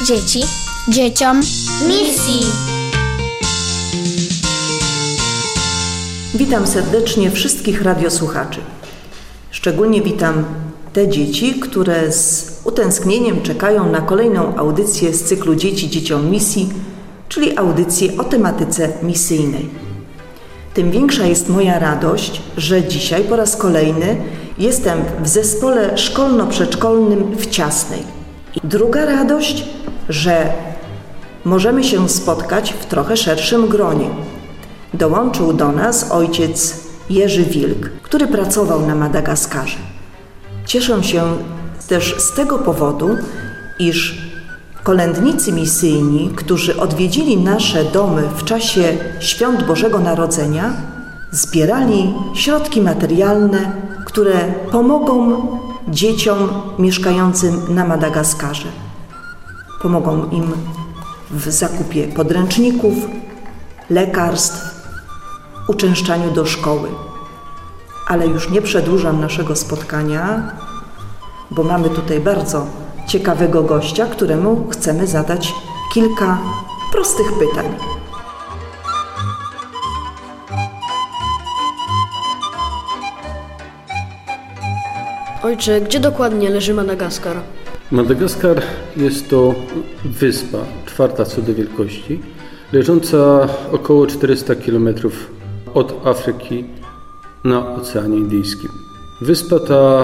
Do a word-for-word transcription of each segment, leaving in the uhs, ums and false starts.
dzieci, dzieciom, misji. Witam serdecznie wszystkich radiosłuchaczy. Szczególnie witam te dzieci, które z utęsknieniem czekają na kolejną audycję z cyklu Dzieci, dzieciom, misji, czyli audycję o tematyce misyjnej. Tym większa jest moja radość, że dzisiaj po raz kolejny jestem w zespole szkolno-przedszkolnym w Ciasnej. I druga radość, że możemy się spotkać w trochę szerszym gronie. Dołączył do nas ojciec Jerzy Wilk, który pracował na Madagaskarze. Cieszę się też z tego powodu, iż kolędnicy misyjni, którzy odwiedzili nasze domy w czasie Świąt Bożego Narodzenia, zbierali środki materialne, które pomogą dzieciom mieszkającym na Madagaskarze. Pomogą im w zakupie podręczników, lekarstw, uczęszczaniu do szkoły. Ale już nie przedłużam naszego spotkania, bo mamy tutaj bardzo ciekawego gościa, któremu chcemy zadać kilka prostych pytań. Ojcze, gdzie dokładnie leży Madagaskar? Madagaskar jest to wyspa, czwarta co do wielkości, leżąca około czterysta kilometrów od Afryki na Oceanie Indyjskim. Wyspa ta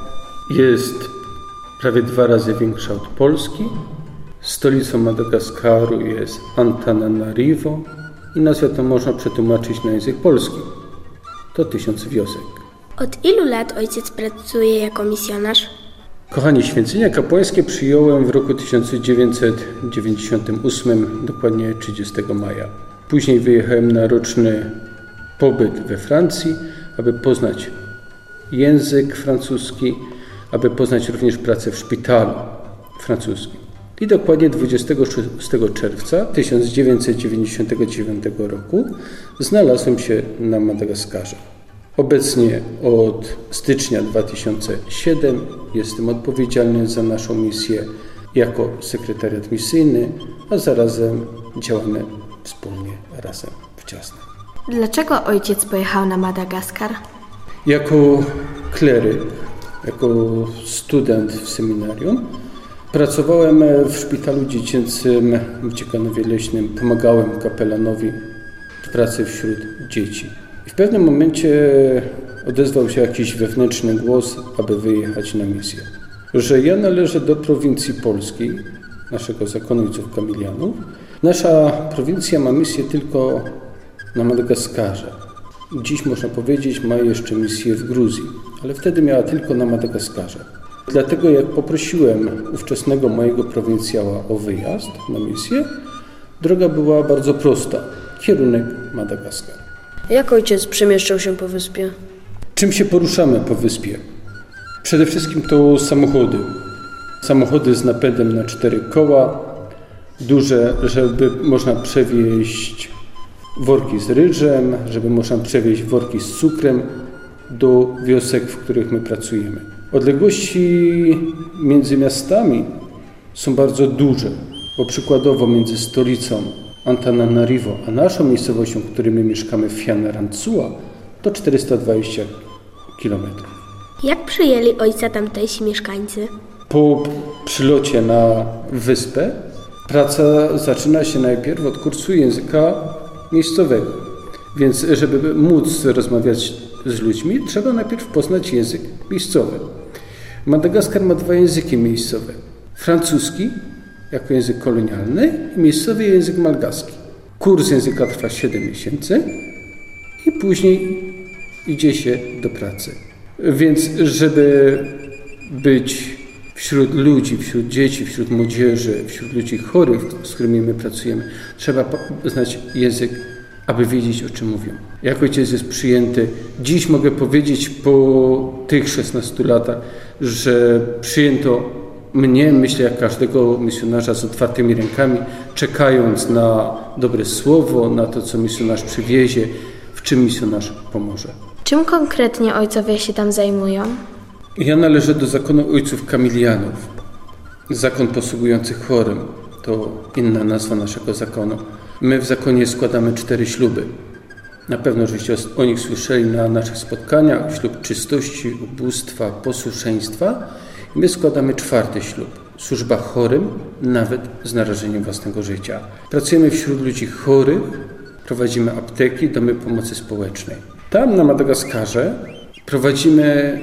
jest prawie dwa razy większa od Polski. Stolicą Madagaskaru jest Antananarivo i nazwę to można przetłumaczyć na język polski. To tysiąc wiosek. Od ilu lat ojciec pracuje jako misjonarz? Kochani, święcenia kapłańskie przyjąłem w roku tysiąc dziewięćset dziewięćdziesiątym ósmym, dokładnie trzydziestego maja. Później wyjechałem na roczny pobyt we Francji, aby poznać język francuski, aby poznać również pracę w szpitalu francuskim. I dokładnie dwudziestego szóstego czerwca tysiąc dziewięćset dziewięćdziesiątego dziewiątego roku znalazłem się na Madagaskarze. Obecnie od stycznia dwa tysiące siódmego jestem odpowiedzialny za naszą misję jako sekretariat misyjny, a zarazem działamy wspólnie razem w Ciasnej. Dlaczego ojciec pojechał na Madagaskar? Jako kleryk, jako student w seminarium pracowałem w szpitalu dziecięcym w Ciekanowie Leśnym, pomagałem kapelanowi w pracy wśród dzieci. I w pewnym momencie odezwał się jakiś wewnętrzny głos, aby wyjechać na misję. Że ja należę do prowincji polskiej, naszego zakonu ojców Kamilianów. Nasza prowincja ma misję tylko na Madagaskarze. Dziś można powiedzieć, ma jeszcze misję w Gruzji, ale wtedy miała tylko na Madagaskarze. Dlatego jak poprosiłem ówczesnego mojego prowincjała o wyjazd na misję, droga była bardzo prosta. Kierunek Madagaskar. Jak ojciec przemieszczał się po wyspie? Czym się poruszamy po wyspie? Przede wszystkim to samochody. Samochody z napędem na cztery koła, duże, żeby można przewieźć worki z ryżem, żeby można przewieźć worki z cukrem do wiosek, w których my pracujemy. Odległości między miastami są bardzo duże, bo przykładowo między stolicą Antananarivo a naszą miejscowością, w której my mieszkamy w Fianarantsoa, to czterysta dwadzieścia kilometrów. Jak przyjęli ojca tamtejsi mieszkańcy? Po przylocie na wyspę praca zaczyna się najpierw od kursu języka miejscowego. Więc żeby móc rozmawiać z ludźmi, trzeba najpierw poznać język miejscowy. Madagaskar ma dwa języki miejscowe. Francuski jako język kolonialny i miejscowy język malgaski. Kurs języka trwa siedem miesięcy i później idzie się do pracy. Więc żeby być wśród ludzi, wśród dzieci, wśród młodzieży, wśród ludzi chorych, z którymi my pracujemy, trzeba znać język, aby wiedzieć, o czym mówią. Jak ojciec jest przyjęty? Dziś mogę powiedzieć po tych szesnastu latach, że przyjęto mnie, myślę, jak każdego misjonarza z otwartymi rękami, czekając na dobre słowo, na to, co misjonarz przywiezie, w czym misjonarz pomoże. Czym konkretnie ojcowie się tam zajmują? Ja należę do zakonu ojców Kamilianów, zakon posługujący chorym. to inna nazwa naszego zakonu. My w zakonie składamy cztery śluby. Na pewno żeście o nich słyszeli na naszych spotkaniach. Ślub czystości, ubóstwa, posłuszeństwa. I my składamy czwarty ślub. Służba chorym, nawet z narażeniem własnego życia. Pracujemy wśród ludzi chorych, prowadzimy apteki, domy pomocy społecznej. Tam na Madagaskarze prowadzimy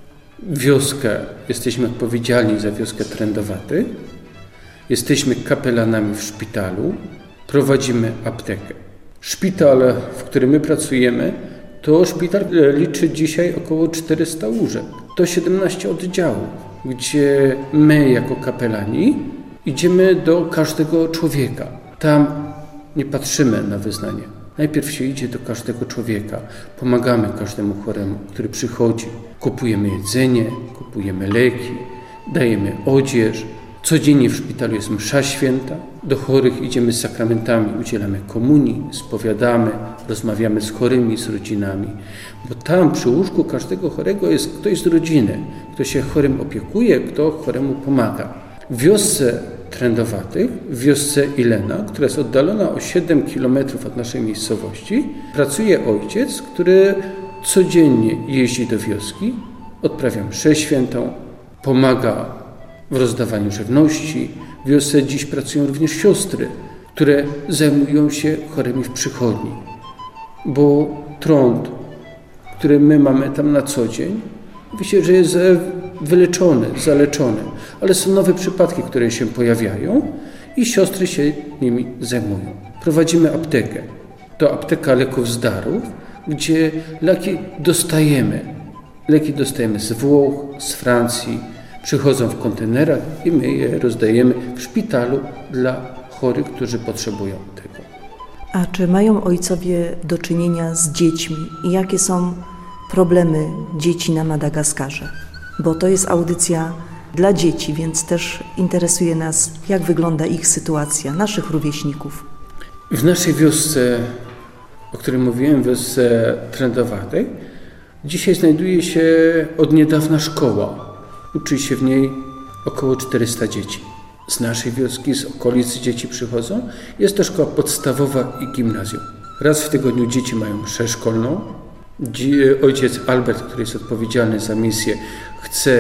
wioskę, jesteśmy odpowiedzialni za wioskę trędowatych, jesteśmy kapelanami w szpitalu, prowadzimy aptekę. Szpital, w którym my pracujemy, to szpital liczy dzisiaj około czterysta łóżek. To siedemnaście oddziałów, gdzie my jako kapelani idziemy do każdego człowieka. Tam nie patrzymy na wyznanie. Najpierw się idzie do każdego człowieka. Pomagamy każdemu choremu, który przychodzi. Kupujemy jedzenie, kupujemy leki, dajemy odzież. Codziennie w szpitalu jest msza święta. Do chorych idziemy z sakramentami, udzielamy komunii, spowiadamy, rozmawiamy z chorymi, z rodzinami. Bo tam przy łóżku każdego chorego jest ktoś z rodziny, kto się chorym opiekuje, kto choremu pomaga. W wiosce Trędowatych, w wiosce Ilena, która jest oddalona o siedem kilometrów od naszej miejscowości, pracuje ojciec, który codziennie jeździ do wioski, odprawia mszę świętą, pomaga w rozdawaniu żywności. W wiosce dziś pracują również siostry, które zajmują się chorymi w przychodni. Bo trąd, który my mamy tam na co dzień, myślę, że jest wyleczony, zaleczony. Ale są nowe przypadki, które się pojawiają i siostry się nimi zajmują. Prowadzimy aptekę. To apteka leków z darów, gdzie leki dostajemy. Leki dostajemy z Włoch, z Francji. Przychodzą w kontenerach i my je rozdajemy w szpitalu dla chorych, którzy potrzebują tego. A czy mają ojcowie do czynienia z dziećmi i jakie są problemy dzieci na Madagaskarze? Bo to jest audycja dla dzieci, więc też interesuje nas, jak wygląda ich sytuacja, naszych rówieśników. W naszej wiosce, o której mówiłem, wiosce Trędowatej, dzisiaj znajduje się od niedawna szkoła. Uczy się w niej około czterysta dzieci. Z naszej wioski, z okolic dzieci przychodzą. Jest to szkoła podstawowa i gimnazjum. Raz w tygodniu dzieci mają mszę szkolną. Ojciec Albert, który jest odpowiedzialny za misję, chce,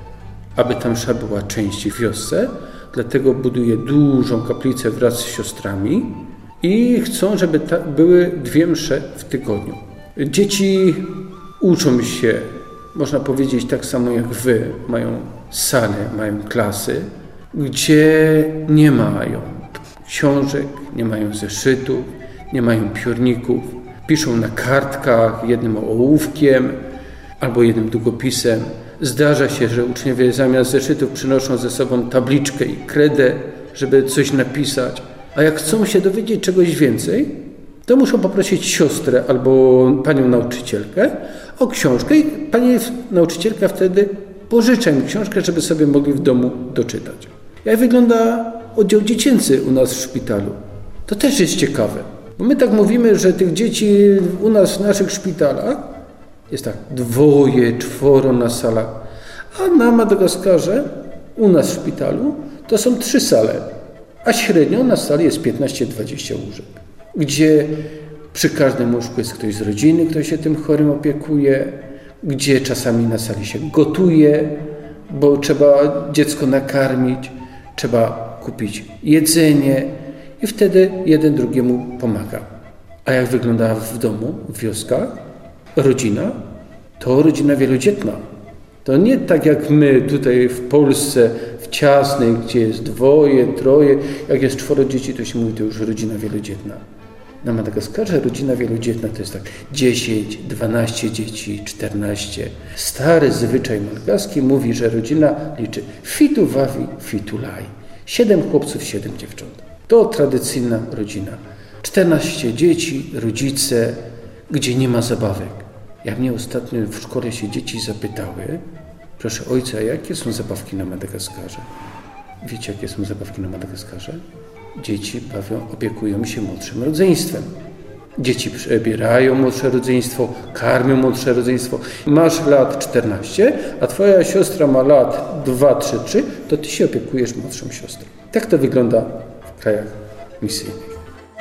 aby ta msza była częściej w wiosce, dlatego buduje dużą kaplicę wraz z siostrami i chcą, żeby ta, były dwie msze w tygodniu. Dzieci uczą się, można powiedzieć tak samo jak wy, mają sale, mają klasy, gdzie nie mają książek, nie mają zeszytów, nie mają piórników. Piszą na kartkach jednym ołówkiem albo jednym długopisem. Zdarza się, że uczniowie zamiast zeszytów przynoszą ze sobą tabliczkę i kredę, żeby coś napisać. A jak chcą się dowiedzieć czegoś więcej, to muszą poprosić siostrę albo panią nauczycielkę o książkę i pani nauczycielka wtedy pożycza im książkę, żeby sobie mogli w domu doczytać. Jak wygląda oddział dziecięcy u nas w szpitalu? To też jest ciekawe. Bo my tak mówimy, że tych dzieci u nas w naszych szpitalach jest tak dwoje, czworo na salach, a na Madagaskarze u nas w szpitalu to są trzy sale, a średnio na sali jest piętnaście dwadzieścia łóżek, gdzie przy każdym łóżku jest ktoś z rodziny, kto się tym chorym opiekuje, gdzie czasami na sali się gotuje, bo trzeba dziecko nakarmić, trzeba kupić jedzenie, i wtedy jeden drugiemu pomaga. A jak wygląda w domu, w wioskach? Rodzina? To rodzina wielodzietna. To nie tak jak my tutaj w Polsce, w ciasnej, gdzie jest dwoje, troje. Jak jest czworo dzieci, to się mówi, to już rodzina wielodzietna. Na Madagaskarze rodzina wielodzietna to jest tak dziesięć, dwanaście dzieci, czternaście. Stary zwyczaj madagaski mówi, że rodzina liczy fitu wawi, fitu laj. Siedem chłopców, siedem dziewcząt. To tradycyjna rodzina. czternaście dzieci, rodzice, gdzie nie ma zabawek. Jak mnie ostatnio w szkole się dzieci zapytały, proszę ojca, jakie są zabawki na Madagaskarze? Wiecie, jakie są zabawki na Madagaskarze? Dzieci bawią, opiekują się młodszym rodzeństwem. Dzieci przebierają młodsze rodzeństwo, karmią młodsze rodzeństwo. Masz lat czternaście, a twoja siostra ma lat dwa, trzy, trzy, to ty się opiekujesz młodszą siostrą. Tak to wygląda w krajach misyjnych.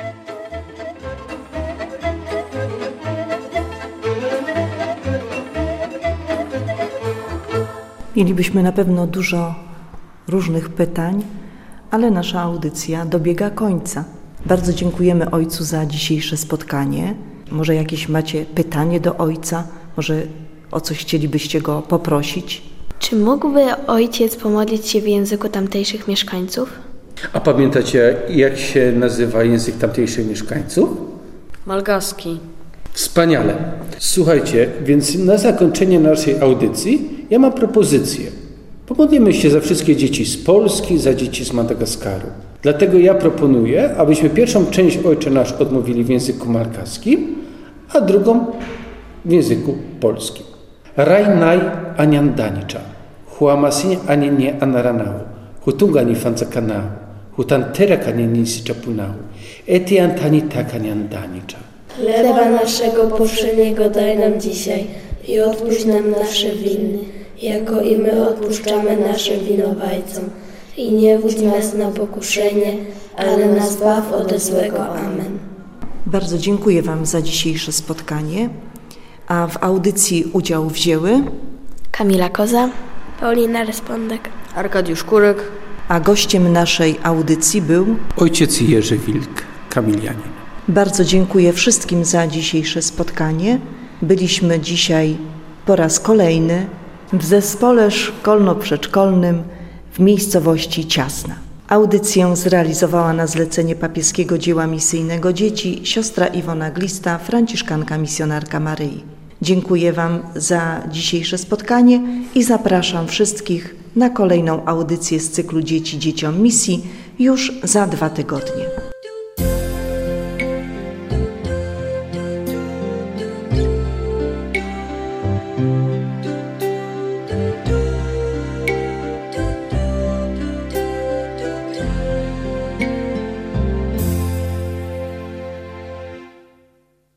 Mielibyśmy na pewno dużo różnych pytań, ale nasza audycja dobiega końca. Bardzo dziękujemy Ojcu za dzisiejsze spotkanie. Może jakieś macie pytanie do Ojca? Może o coś chcielibyście Go poprosić? Czy mógłby ojciec pomodlić się w języku tamtejszych mieszkańców? A pamiętacie, jak się nazywa język tamtejszych mieszkańców? Malgaski. Wspaniale. Słuchajcie, więc na zakończenie naszej audycji ja mam propozycję. Pomodlimy się za wszystkie dzieci z Polski, za dzieci z Madagaskaru. Dlatego ja proponuję, abyśmy pierwszą część Ojcze Nasz odmówili w języku malgaskim, a drugą w języku polskim. Rajnaj aniandanicza, huamasinie anienie anaranau, hutungani fancakanau, hutanterak anienisi czapunau, eti antani tak aniandanicza. Chleba naszego powszedniego daj nam dzisiaj i odpuść nam nasze winy, jako i my odpuszczamy naszym winowajcom. I nie wódź nas na pokuszenie, ale nas zbaw ode złego. Amen. Bardzo dziękuję Wam za dzisiejsze spotkanie, a w audycji udział wzięły Kamila Koza, Paulina Respondek, Arkadiusz Kurek. a gościem naszej audycji był. Ojciec Jerzy Wilk, kamilianin. Bardzo dziękuję wszystkim za dzisiejsze spotkanie. Byliśmy dzisiaj po raz kolejny w zespole szkolno-przedszkolnym w miejscowości Ciasna. Audycję zrealizowała na zlecenie papieskiego dzieła misyjnego dzieci siostra Iwona Glista, franciszkanka misjonarka Maryi. Dziękuję Wam za dzisiejsze spotkanie i zapraszam wszystkich na kolejną audycję z cyklu Dzieci Dzieciom Misji już za dwa tygodnie.